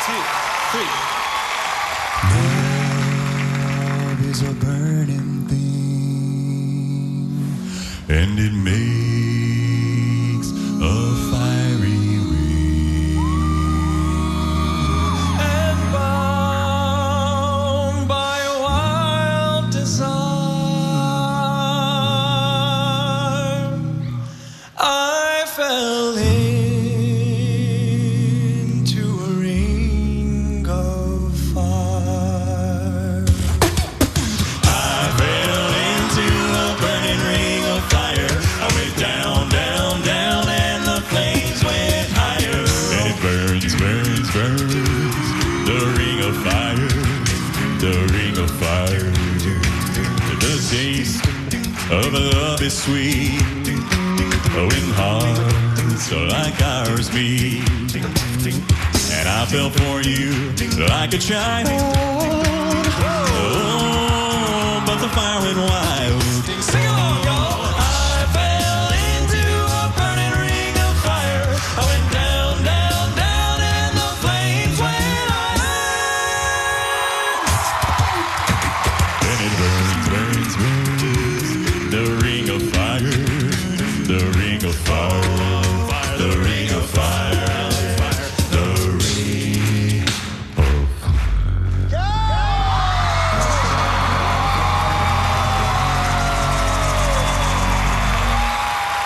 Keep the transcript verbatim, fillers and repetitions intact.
two, three. Love is a burning thing, and it makes a fiery ring. And bound by a wild desire, I fell into a ring of fire. I fell into a burning ring of fire. I went down, down, down, and the flames went higher. And it burns, burns, burns, the ring of fire, the ring of fire. The taste of love is sweet when hearts like ours meet. And I fell for you like a child. Oh, but the fire went wild. Sing along, y'all. I fell into a burning ring of fire. I went down, down, down, and the flames went higher. And it burns, burns, burns, the ring